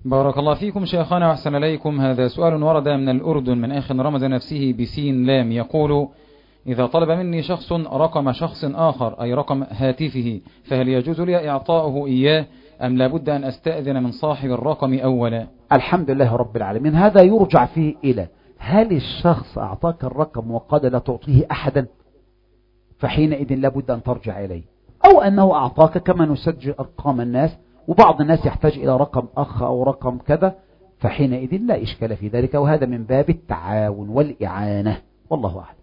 بارك الله فيكم شيخنا وأحسن إليكم. هذا سؤال ورد من الأردن من أخ رمز نفسه بسين لام، يقول: إذا طلب مني شخص رقم شخص آخر أي رقم هاتفه، فهل يجوز لي إعطاؤه إياه أم لابد أن أستأذن من صاحب الرقم أولا؟ الحمد لله رب العالمين. هذا يرجع فيه إلى هل الشخص أعطاك الرقم وقال لا تعطيه أحدا، فحينئذ لابد أن ترجع إليه، أو أنه أعطاك كما نسجل أرقام الناس وبعض الناس يحتاج إلى رقم أخ أو رقم كذا، فحينئذ لا إشكال في ذلك، وهذا من باب التعاون والإعانة، والله أعلم.